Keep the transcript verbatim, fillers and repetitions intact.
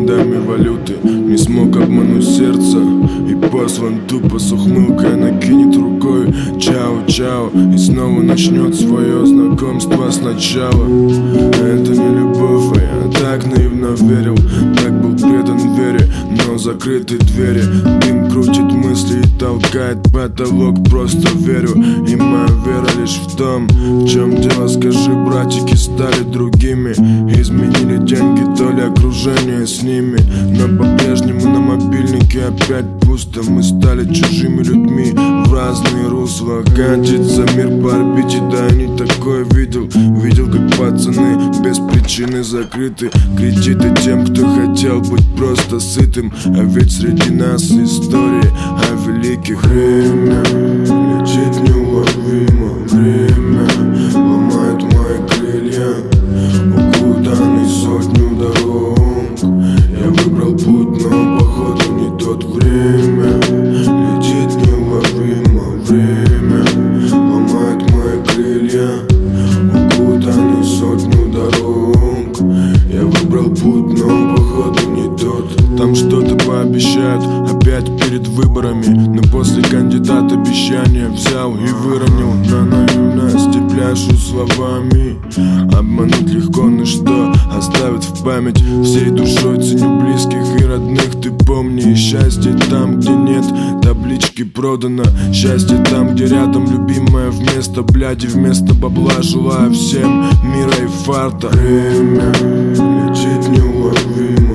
трендами валюты. Не смог обмануть сердце и послан тупо с ухмылкой накинет рукой. Чао-чао, и снова начнет свое знакомство сначала. Это не любовь, а я так наивно верил, так был предан вере, но закрыты двери. Дым крутит мысли и толкает потолок, просто верю. И моя вера лишь в том, в чем дело, скажи, братики стали другими. Изменили деньги, то ли окружение с ними, но по-прежнему на мобильнике опять пусто. Мы стали чужими людьми, в разные русла катится мир по орбите. Да, я не такое видел, видел, как пацаны без причины закрыты кредиты тем, кто хотел быть просто сытым. А ведь среди нас истории о великих. Время летит неуловимо, время ломает мои крылья, укутанный сотню дорог. Я выбрал путь, но походу не тот. Время летит неуловимо, время ломает мои крылья, укутанный сотню дорог. Я выбрал путь, но походу не тот. Там что-то пообещают опять перед выборами, но после кандидат обещания взял и выронил. На наивности пляшу словами, обмануть легко, но что оставит в память. Всей душой ценю близких и родных, ты помни. Счастье там, где нет таблички продано, счастье там, где рядом любимая вместо бляди, вместо бабла. Желаю всем мира и фарта. Время летит неуловимо.